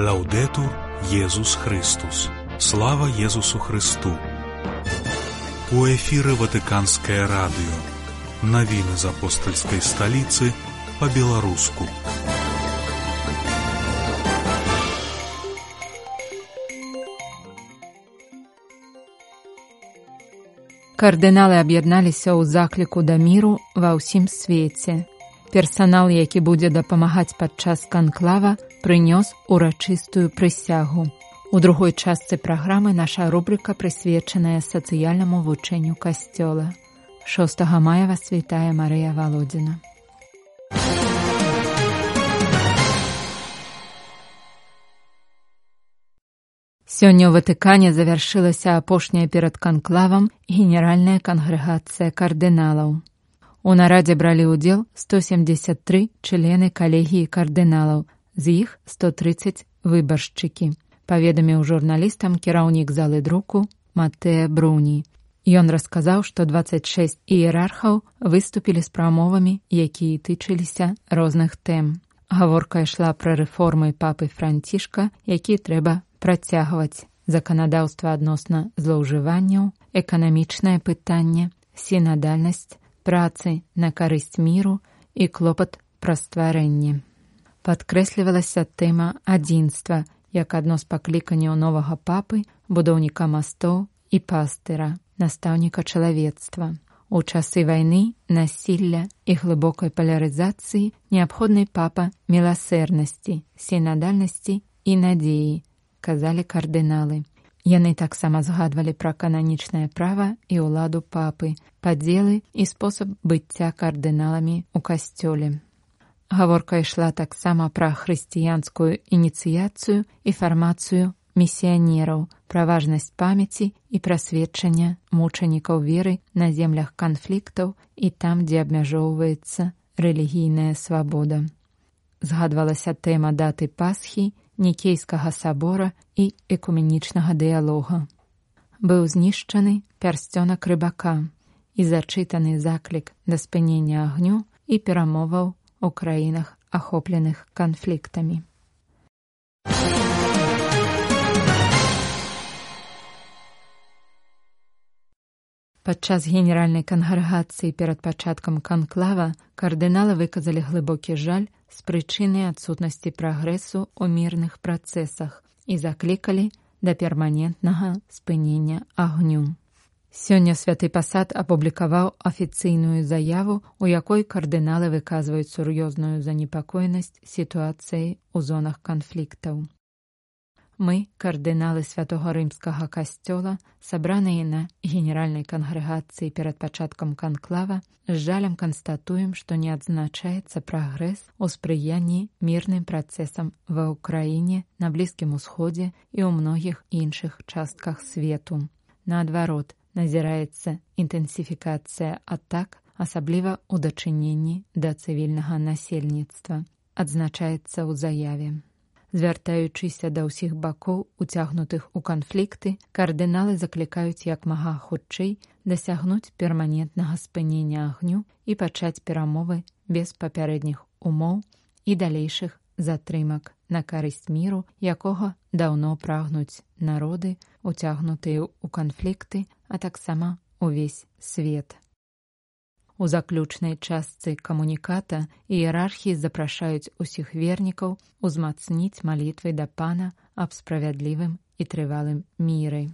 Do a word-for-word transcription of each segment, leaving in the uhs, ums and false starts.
Лаўдэтур Єсус Христос. Слава Єсусу Христу. У эфіры Ватыканскае радыё. Навіны з апостальскай сталіцы па-беларуску. Кардыналы аб'ядналіся ў закліку да міру ва ўсім свеце. Персанал, які будзе дапамагаць падчас канклава, прынёс урачыстую прысягу. У другой частцы праграмы наша рубрыка прысвечаная сацыяльнаму вучэнню Касцёла. шостага мая вас вітае Марыя Валодзіна. Сёння ў Ватыкане завяршылася апошняя перад канклавам генеральная кангрэгацыя кардыналаў. У нарадзе бралі ўдзел сто семьдесят тры члены калегіі кардыналаў, з іх сто трыццаць выбаршчыкі, паведаміў журналістам кіраўнік залы друку Матэа Бруні. Ён расказаў, што дваццаць шэсць іерархаў выступілі з прамовамі, якія тычыліся розных тэм. Гаворка ішла пра рэформы папы Францішка, якія трэба працягваць, заканадаўства адносна злоўжыванняў, эканамічнае пытанне, сінадальнасць, працы на карысць міру і клопат пра стварэнне. Падкрэслівалася тэма адзінства, як адно з пакліканняў новага папы, будаўніка мастоў і пастыра, настаўніка чалавецтва. У часы вайны, насілля і глыбокай палярызацыі неабходны папа міласэрнасці, сінадальнасці і надзеі, казалі кардыналы. Яны таксама згадвалі пра кананічнае права і ўладу папы, падзелы і спосаб быцця кардыналамі ў касцёле. Гаворка ішла таксама пра хрысціянскую ініцыяцыю і фармацыю місіянераў, пра важнасць памяці і прасведчання мучанікаў веры на землях канфліктаў і там, дзе абмяжоўваецца рэлігійная свабода. Згадвалася тэма даты Пасхі, Нікейскага сабора і экуменічнага дыялога. Быў знішчаны пярсцёнак рыбака і зачытаны заклік да спынення агню і перамоваў у краінах, ахопленых канфліктамі. Падчас генеральнай кангрэгацыі перад пачаткам канклава кардыналы выказалі глыбокі жаль з прычыны адсутнасці прагрэсу ў мірных працэсах і заклікалі да перманентнага спынення агню. Сёння Святы Пасад апублікаваў афіцыйную заяву, у якой кардыналы выказваюць сур'ёзную занепакоенасць сітуацыяй у зонах канфліктаў. Мы, кардыналы Святога Рымскага касцёла, сабраныя на генеральнай кангрэгацыі перад пачаткам канклава, з жалем канстатуем, што не адзначаецца прагрэс у спрыянні мірным працэсам ва ўкраіне, на Блізкім Усходзе і ў многіх іншых частках свету. Наадварот, назіраецца інтэнсіфікацыя атак, асабліва ў дачыненні да цывільнага насельніцтва, адзначаецца ў заяве. Звяртаючыся да ўсіх бакоў, уцягнутых у канфлікты, кардыналы заклікаюць як мага хутчэй дасягнуць перманентнага спынення агню і пачаць перамовы без папярэдніх умоў і далейшых затрымак на карысць міру, якога даўно прагнуць народы, уцягнутыя ў канфлікты, а таксама ўвесь свет. У заключнай частцы камуніката іерархі запрашаюць усіх вернікаў узмацніць малітвы да Пана аб справядлівым і трывалым міры.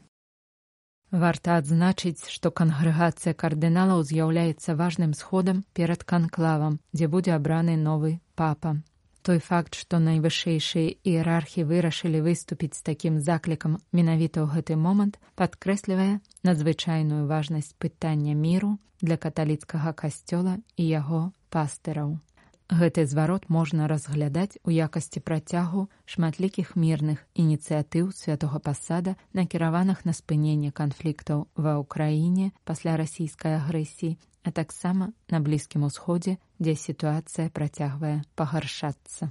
Варта адзначыць, што кангрэгацыя кардыналаў з'яўляецца важным сходам перад канклавам, дзе будзе абраны новы папа. Той факт, што найвышэйшыя іерархі вырашылі выступіць з такім заклікам менавіта ў гэты момант, падкрэслівае надзвычайную важнасць пытання міру для каталіцкага касцёла і яго пастыраў. Гэты зварот можна разглядаць у якасці працягу шматлікіх мірных ініцыятыў Святога Пасада, накіраваных на спыненне канфліктаў ва ўкраіне пасля расійскай агрэсіі, а таксама на Блізкім Усходзе, дзе сітуацыя працягвае пагаршацца.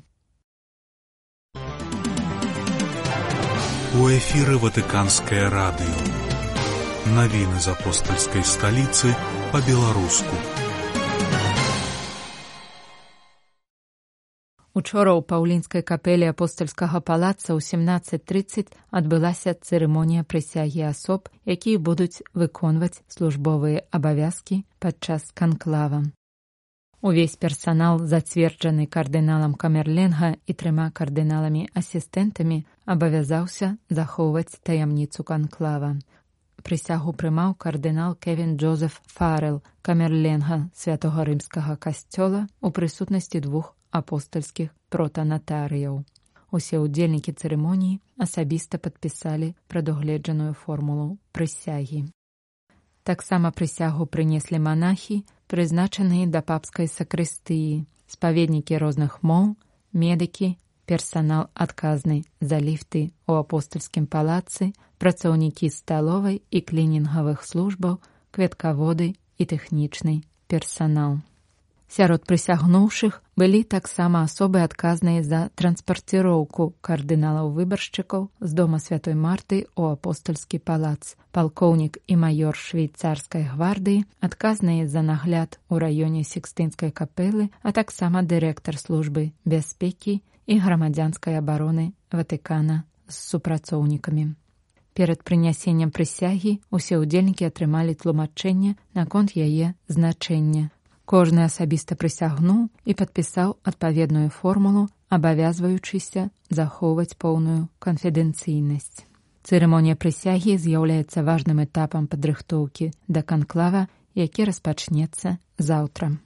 У эфіры Ватыканскае радыё. Навіны з апостальскай сталіцы па-беларуску. Учора ў Паўлінскай капэлі апостальскага палаца ў сямнаццаць трыццаць адбылася цырымонія прысягі асоб, якія будуць выконваць службовыя абавязкі падчас канклава. Увесь персанал, зацверджаны кардыналам Камерленга і трыма кардыналамі-асістэнтамі, абавязаўся захоўваць таямніцу канклава. Прысягу прымаў кардынал Кевін Джозеф Фарел, камерленга святога рымскага касцёла ў прысутнасці двух апостальскіх протанатарыяў. Усе ўдзельнікі цырымоніі асабіста падпісалі прадугледжаную формулу прысягі. Таксама прысягу прынеслі манахі, прызначаныя да папскай сакрыстыі, спаведнікі розных моў, медыкі, персанал адказны за ліфты ў апостальскім палацы, працаўнікі сталовай і клінінгавых службаў, кветкаводы і тэхнічны персанал. Сярод прысягнуўшых былі таксама асобы адказныя за транспарціроўку кардыналаў-выбаршчыкаў з дома святой Марты ў апостальскі палац, палкоўнік і маёр швейцарскай гвардыі, адказныя за нагляд у раёне Сікстынскай капэлы, а таксама дырэктар службы бяспекі і грамадзянскай абароны Ватыкана з супрацоўнікамі. Перад прынясеннем прысягі усе ўдзельнікі атрымалі тлумачэнне наконт яе значэння. Кожны асабіста прысягнуў і падпісаў адпаведную формулу, абавязваючыся захоўваць поўную канфідэнцыйнасць. Цырымонія прысягі з'яўляецца важным этапам падрыхтоўкі да канклава, які распачнецца заўтра.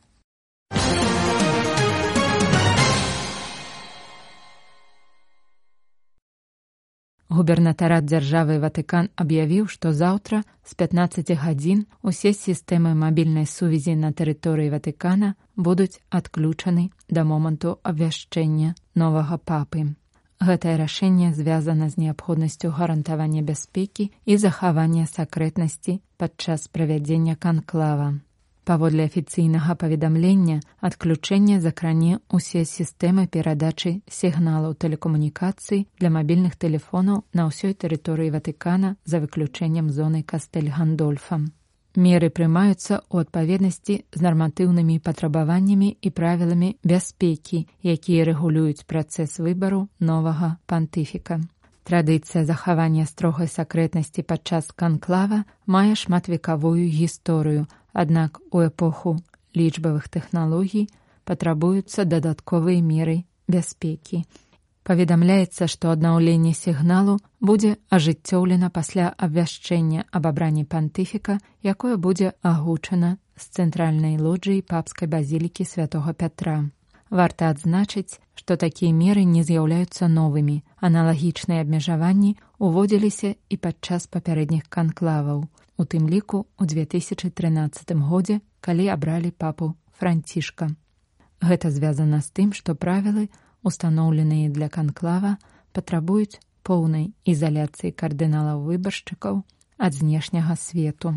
Губернатарат дзяржавы Ватыкан аб'явіў, што заўтра з пятнаццаці гадзін усе сістэмы мабільнай сувязі на тэрыторыі Ватыкана будуць адключаны да моманту абвяшчэння новага папы. Гэтае рашэнне звязана з неабходнасцю гарантавання бяспекі і захавання сакрэтнасці падчас правядзення канклава. Паводле афіцыйнага паведамлення, адключэнне закране ўсе сістэмы перадачы сігналаў тэлекамунікацый для мабільных тэлефонаў на ўсёй тэрыторыі Ватыкана за выключэннем зоны Кастэль-Гандольфа. Меры прымаюцца ў адпаведнасці з нарматыўнымі патрабаваннямі і правіламі бяспекі, якія рэгулююць працэс выбару новага пантыфіка. Традыцыя захавання строгай сакрэтнасці падчас канклава мае шматвекавую гісторыю, аднак у эпоху лічбавых тэхналогій патрабуюцца дадатковыя меры бяспекі. Паведамляецца, што аднаўленне сігналу будзе ажыццёўлена пасля абвяшчэння аб абранні пантыфіка, якое будзе агучана з цэнтральнай лоджыі папскай базілікі святога Пятра. Варта адзначыць, што такія меры не з'яўляюцца новымі. Аналагічныя абмежаванні ўводзіліся і падчас папярэдніх канклаваў, у тым ліку ў две тысячы трынаццатым годзе, калі абралі папу Францішка. Гэта звязана з тым, што правілы, устаноўленыя для канклава, патрабуюць поўнай ізаляцыі кардыналаў-выбаршчыкаў ад знешняга свету.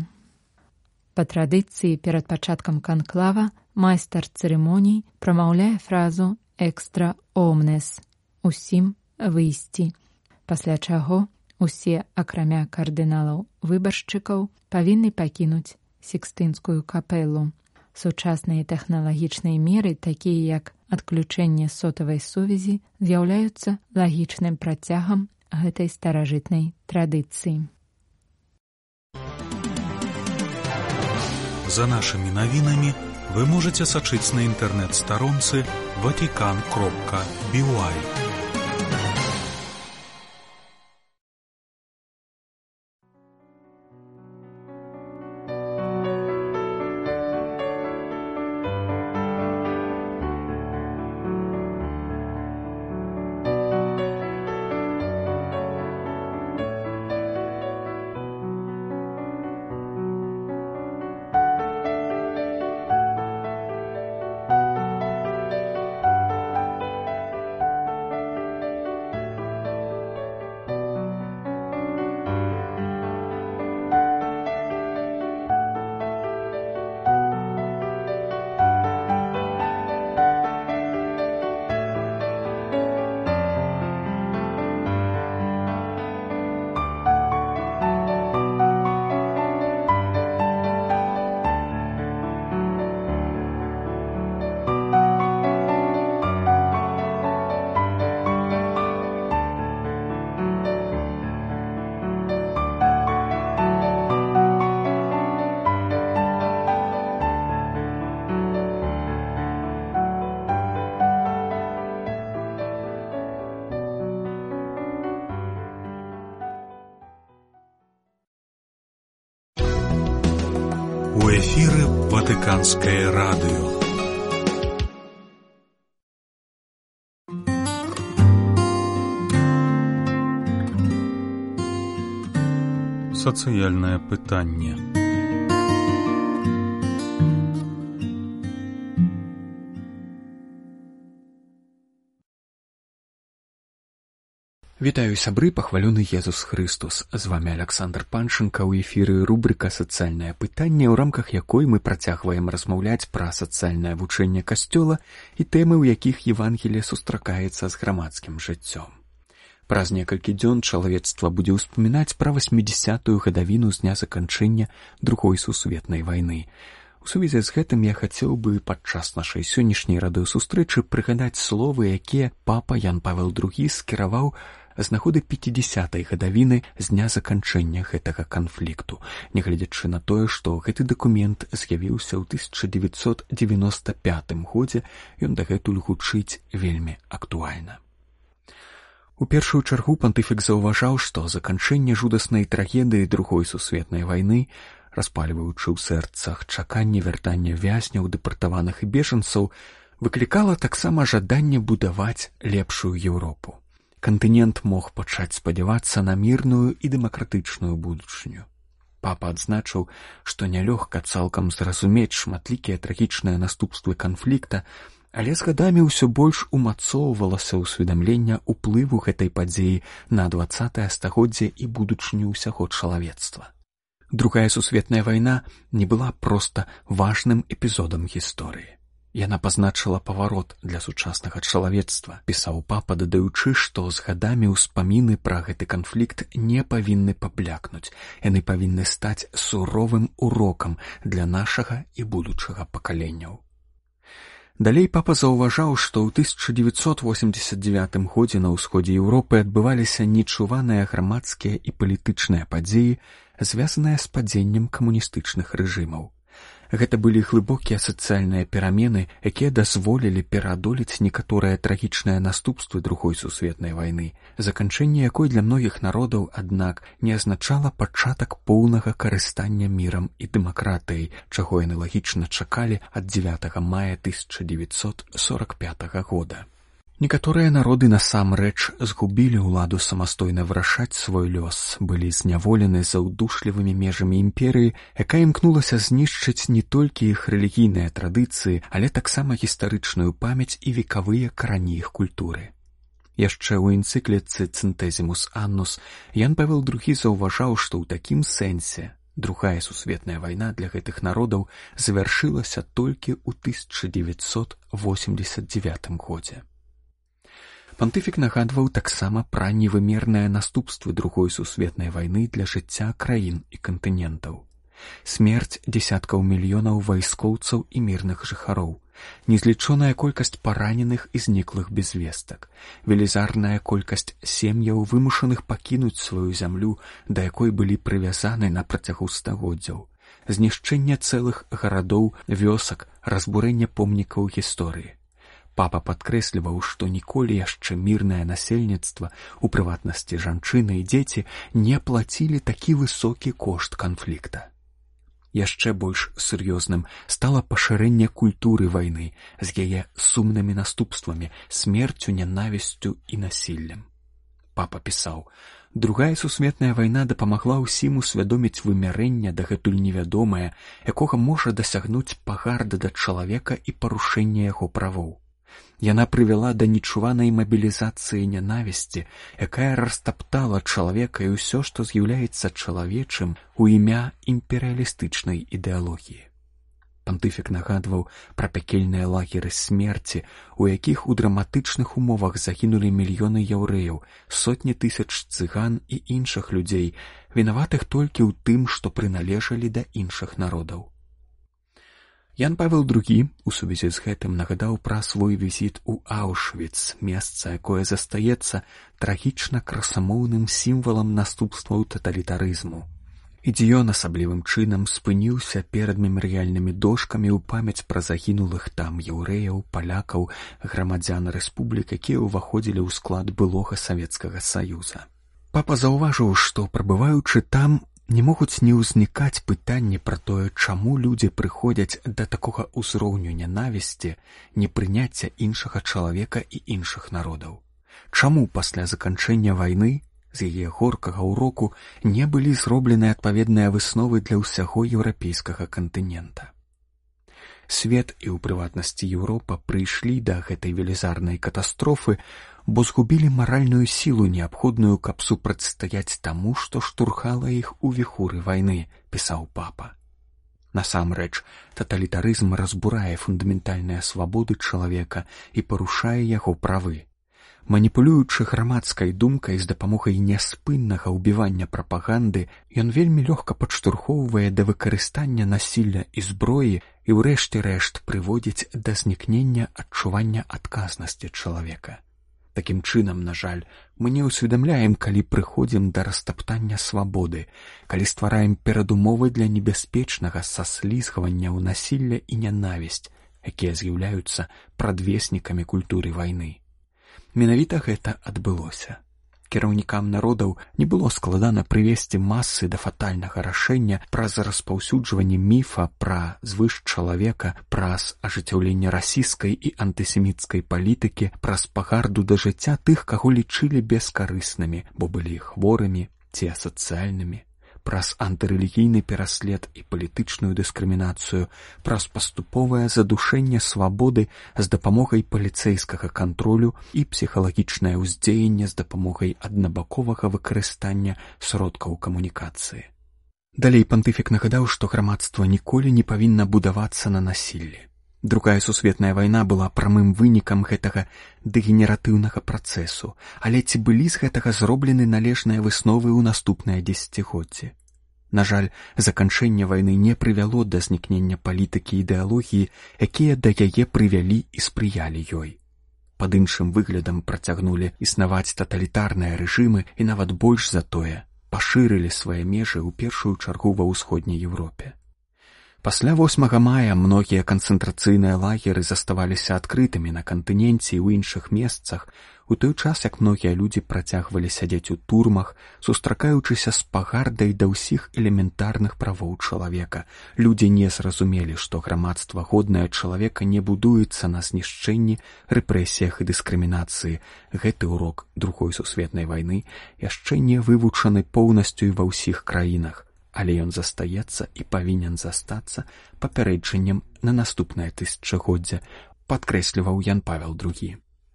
Па традыцыі перад пачаткам канклава майстар цырымоній прамаўляе фразу «экстра омнес» – «усім выйсці», пасля чаго усе, акрамя кардыналаў-выбаршчыкаў, павінны пакінуць Сікстынскую капэлу. Сучасныя тэхналагічныя меры, такія як адключэнне сотавай сувязі, з'яўляюцца лагічным працягам гэтай старажытнай традыцыі. За нашими новинами вы можете сачыць на інтэрнэт-старонцы ватикан кропка би уай. эфіры Ватыканскае радыё. Сацыяльнае пытанне. Вітаю, сябры, пахвалёны Езус Христос. З вами Александр Панченко, у эфіры рубрика «Сацыяльнае пытанне», у рамках якой мы працягваем размаўляць пра сацыяльнае вучэнне Касцёла і тэмы, у якіх Евангелие сустракаецца з грамадскім жыццём. Праз некалькі дзён чалавецтва будзе ўспамінаць пра васьмідзясятую гадавіну з дня заканчэння Другой сусветнай вайны. У сувязі з гэтым я хацеў бы падчас нашай сённяшняй радыёсустрэчы прыгадаць словы, якія папа Ян Павел другі скіраваў з нагоды пяцідзясятай гадавіны з дня заканчэння гэтага канфлікту, нягледзячы на тое, што гэты дакумент з'явіўся ў тысяча дзевяцьсот дзевяноста пятым годзе, ён дагэтуль гучыць вельмі актуальна. У першую чаргу пантыфік заўважаў, што заканчэнне жудаснай трагедыі Другой сусветнай вайны, распальваючы ў сэрцах чаканне вяртання вязняў, дэпартаваных і бежанцаў, выклікала таксама жаданне будаваць лепшую Еўропу. Кантынент мог пачаць спадзявацца на мірную і дэмакратычную будучыню. Папа адзначыў, што нялёгка цалкам зразумець шматлікія трагічныя наступствы канфлікта, але з гадамі ўсё больш умацоўвалася ўсведамлення ўплыву гэтай падзеі на дваццатае стагоддзе і будучыню ўсяго чалавецтва. Другая сусветная вайна не была проста важным эпізодам гісторыі. Яна пазначыла паварот для сучаснага чалавецтва, пісаў папа, дадаючы, што з гадамі ўспаміны пра гэты канфлікт не павінны паблякнуць, яны павінны стаць суровым урокам для нашага і будучага пакаленняў. Далей папа заўважаў, што ў тысяча дзевяцьсот восемьдесят девятым годзе на ўсходзе Еўропы адбываліся нечуваныя грамадскія і палітычныя падзеі, звязаныя з падзеннем камуністычных рэжымаў. Гэта былі глыбокія сацыяльныя перамены, якія дазволілі пераадолець некаторыя трагічныя наступствы Другой сусветнай вайны, заканчэнне якой для многіх народаў, аднак, не азначала пачатак поўнага карыстання мірам і дэмакратыяй, чаго яны лагічна чакалі ад дзевятага мая тысяча дзевяцьсот сорок пятага года. Некаторыя народы насамрэч згубілі ўладу самастойна вырашаць свой лёс, былі зняволены за ўдушлівымі межамі імперыі, якая імкнулася знішчыць не толькі іх рэлігійныя традыцыі, але таксама гістарычную памяць і векавыя карані іх культуры. Яшчэ ў энцыкліцы «Цэнтэзімус Аннус» Ян Павел другі заўважаў, што ў такім сэнсе Другая сусветная вайна для гэтых народаў завяршылася толькі ў тысяча дзевяцьсот восемьдесят девятым годзе. Пантыфік нагадваў таксама пра невымерныя наступствы Другой сусветнай вайны для жыцця краін і кантынентаў. Смерць дзесяткаў мільёнаў вайскоўцаў і мірных жыхароў, незлічоная колькасць параненых і зніклых без вестак, велізарная колькасць сем'яў, вымушаных пакінуць сваю зямлю, да якой былі прывязаны на працягу стагоддзяў, знішчэнне цэлых гарадоў, вёсак, разбурэнне помнікаў гісторыі. Папа падкрэсліваў, што ніколі яшчэ мірнае насельніцтва, у прыватнасці жанчыны і дзеці, не плацілі такі высокі кошт канфлікта. Яшчэ больш сур'ёзным стала пашырэнне культуры вайны з яе сумнымі наступствамі, смерцю, нянавісцю і насіллем. Папа пісаў: «Другая сусветная вайна дапамагла ўсім усвядоміць вымярэнне дагэтуль невядомае, якога можа дасягнуць пагарда да чалавека і парушэння яго правоў. Яна прывяла да нечуванай мабілізацыі нянавісці, якая растаптала чалавека і ўсё, што з'яўляецца чалавечым, у імя імперыялістычнай ідэалогіі». Пантыфік нагадваў пра пякельныя лагеры смерці, у якіх у драматычных умовах загінулі мільёны яўрэяў, сотні тысяч цыган і іншых людзей, вінаватых толькі ў тым, што прыналежалі да іншых народаў. Ян Павел другі у сувязі з гэтым нагадаў пра свой візіт у Аўшвіц, месца, якое застаецца трагічна красамоўным сімвалам наступстваў таталітарызму. І дзе ён асаблівым чынам спыніўся перад мемарыяльнымі дошкамі ў памяць пра загінулых там яўрэяў, палякаў, грамадзян рэспублік, якія ўваходзілі ў склад былога Савецкага Саюза. Папа заўважыў, што, прабываючы там, Не могуць не ўзнікаць пытанні пра тое, чаму людзі прыходзяць да такога ўзроўню нянавісці, непрыняцця іншага чалавека і іншых народаў. Чаму пасля заканчэння вайны з яе горкага ўроку не былі зроблены адпаведныя высновы для ўсяго еўрапейскага кантынента? Свет і, ў прыватнасці, Еўропа прыйшлі да гэтай велізарнай катастрофы, бо згубілі маральную сілу, неабходную, каб супрацьстаяць таму, што штурхала іх у віхуры вайны, пісаў папа. Насамрэч, таталітарызм разбурае фундаментальныя свабоды чалавека і парушае яго правы. Маніпулюючы грамадскай думкай з дапамогай няспыннага ўбівання прапаганды, ён вельмі лёгка падштурхоўвае да выкарыстання насілля і зброі і ў рэшце рэшт прыводзіць да знікнення адчування адказнасці чалавека. Такім чынам, на жаль, мы не ўсведамляем, калі прыходзім да растаптання свабоды, калі ствараем перадумовы для небяспечнага саслізгвання ў насілля і нянавісць, якія з'яўляюцца прадвеснікамі культуры вайны. Менавіта гэта адбылося. Кіраўнікам народаў не было складана прывесці масы да фатальнага рашэння праз распаўсюджванне міфа пра звыш чалавека, праз ажыццяўленне расісцкай і антысеміцкай палітыкі, праз пагарду да жыцця тых, каго лічылі бескарыснымі, бо былі хворымі ці асацыяльнымі, праз антырэлігійны пераслед і палітычную дыскрымінацыю, праз паступовае задушэнне свабоды з дапамогай паліцэйскага кантролю і псіхалагічнае ўздзеянне з дапамогай аднабаковага выкарыстання сродкаў камунікацыі. Далей пантыфік нагадаў, што грамадства ніколі не павінна будавацца на насіллі. Другая сусветная вайна была прамым вынікам гэтага дэгенератыўнага працэсу, але ці былі з гэтага зроблены належныя высновы ў наступныя дзесяцігоддзі? На жаль, заканчэнне вайны не прывяло да знікнення палітыкі і ідэалогіі, якія да яе прывялі і спрыялі ёй. Пад іншым выглядам працягнулі існаваць таталітарныя рэжымы і нават больш за тое, пашырылі свае межы ў першую чаргу ва ўсходняй Еўропе. Пасля восьмага мая многія канцэнтрацыйныя лагеры заставаліся адкрытымі на кантыненце і ў іншых месцах, у той час як многія людзі працягвалі сядзець у турмах, сустракаючыся з пагардай да ўсіх элементарных правоў чалавека. Людзі не зразумелі, што грамадства годнае чалавека не будуецца на знішчэнні, рэпрэсіях і дыскрымінацыі. Гэты урок другой сусветнай вайны яшчэ не вывучаны поўнасцю і ва ўсіх краінах, але ён застаецца і павінен застацца папярэджаннем на наступнае тысячагоддзе, падкрэсліваў Ян Павел другі.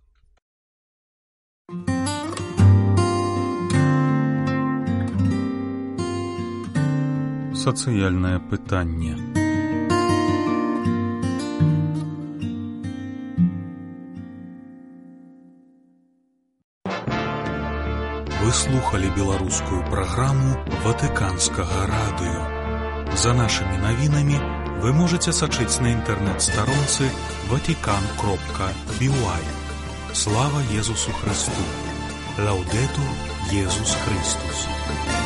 Сацыяльнае пытанне. Вы слухали беларускую праграму Ватыканскага радыё. За нашымі навінамі вы можаце сачыць на інтэрнэт-старонцы ватикан кропка би уай. Слава Езусу Христу! Лаўдэтур Езус Христус!